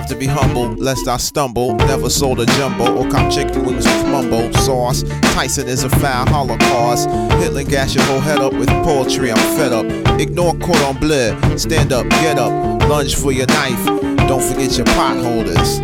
Strive to be humble, lest I stumble. Never sold a jumbo or cop chicken wings with mumbo sauce. Tyson is a foul holocaust. Hitler gas your whole head up with poetry, I'm fed up. Ignore cordon bleu, stand up, get up. Lunge for your knife, don't forget your potholders.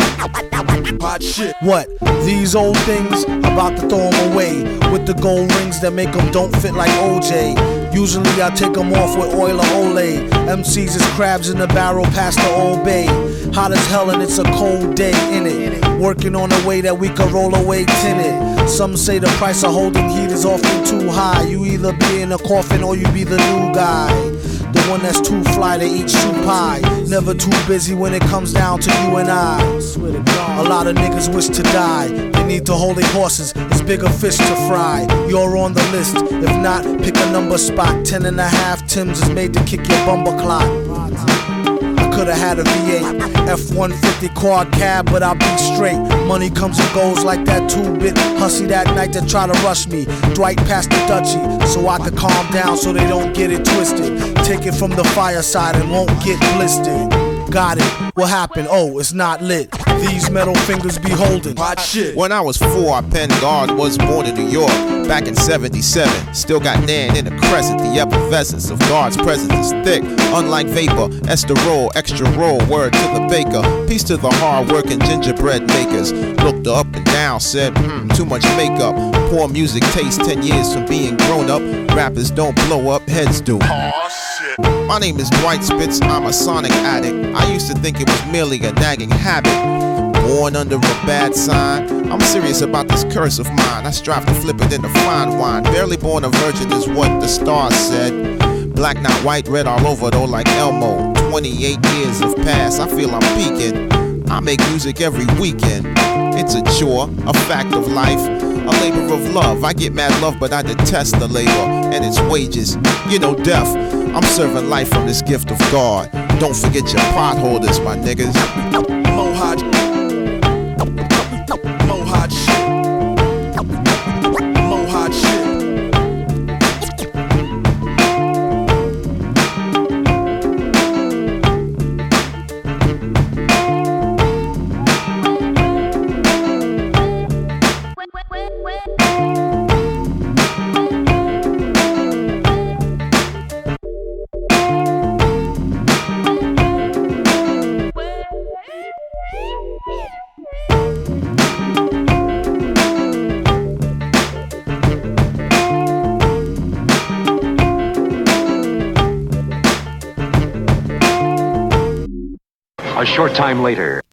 Hot shit. What? These old things? About to throw them away with the gold rings that make them don't fit like OJ. Usually I take them off with oil or Olay. MCs is crabs in the barrel past the Old Bay. Hot as hell and it's a cold day in it. Working on a way that we can roll away tinted. Some say the price of holding heat is often too high. You either be in a coffin or you be the new guy. The one that's too fly to eat soup pie. Never too busy when it comes down to you and I. A lot of niggas wish to die. They need to hold their horses, it's bigger fish to fry. You're on the list, if not, pick a number spot. 10 and a half Tims is made to kick your bumper clock. I could've had a V8, F-150 quad cab, but I'll be straight. Money comes and goes like that 2-bit hussy that night that try to rush me. Dwight passed the Dutchie, so I could calm down so they don't get it twisted. Take it from the fireside and won't get blistered. Got it, what happened? Oh, it's not lit. These metal fingers be holding hot shit. When I was 4, I penned God was born in New York back in 77. Still got Nan in the crescent. The effervescence of God's presence is thick. Unlike vapor, esterol, extra roll, word to the baker. Peace to the hard-working gingerbread makers. Looked up and down, said, too much makeup. Poor music taste, 10 years from being grown up. Rappers don't blow up, heads do. My name is Dwight Spitz, I'm a sonic addict. I used to think it was merely a nagging habit. Born under a bad sign, I'm serious about this curse of mine. I strive to flip it into fine wine. Barely born a virgin is what the stars said. Black, not white, red all over though like Elmo. 28 years have passed, I feel I'm peaking. I make music every weekend. It's a chore, a fact of life, a labor of love. I get mad love, but I detest the labor and its wages. You know, death. I'm serving life from this gift of God. Don't forget your potholders, my niggas. Mo hot shit. Mo hot shit. A short time later.